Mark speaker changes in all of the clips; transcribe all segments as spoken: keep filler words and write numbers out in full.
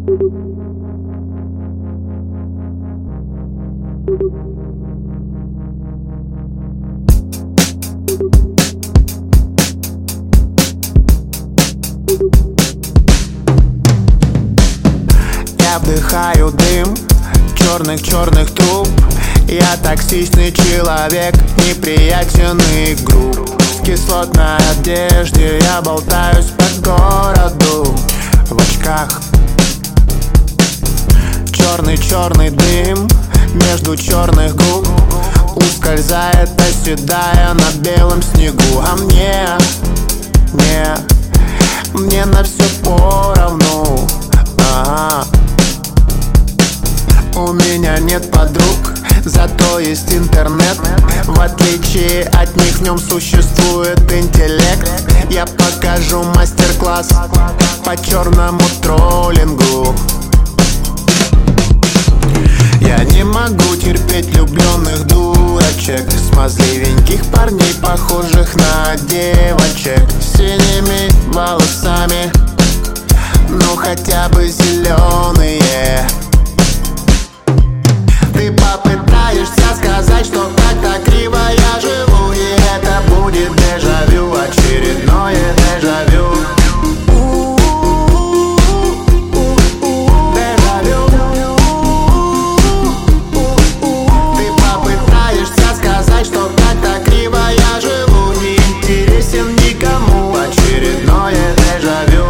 Speaker 1: Я вдыхаю дым черных-черных труб. Я токсичный человек, неприятен и груб. В кислотной одежде я болтаюсь по городу в очках. Черный-черный дым между черных губ ускользает, оседая на белом снегу. А мне, мне, мне на все поровну. Ага. У меня нет подруг, зато есть интернет. В отличие от них в нем существует интеллект. Я покажу мастер-класс по черному троллингу. Я не могу терпеть влюбленных дурочек, смазливеньких парней, похожих на девочек, с синими волосами, ну хотя бы зеленые. Ты попытаешься сказать, что как-то криво я живу, и это будет дежавю, очередное дежавю. Ты попытаешься сказать, что как-то криво я живу, не интересен никому, очередное дежавю.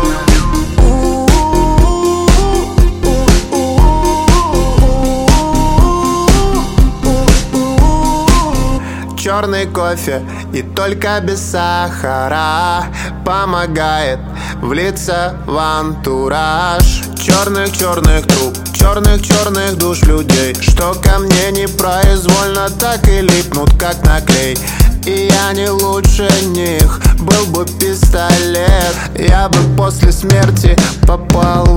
Speaker 1: Черный кофе и только без сахара помогает влиться в антураж черных-черных труб, черных-черных душ людей, что ко мне непроизвольно так и липнут, как наклей. И я не лучше них, был бы пистолет, я бы после смерти попал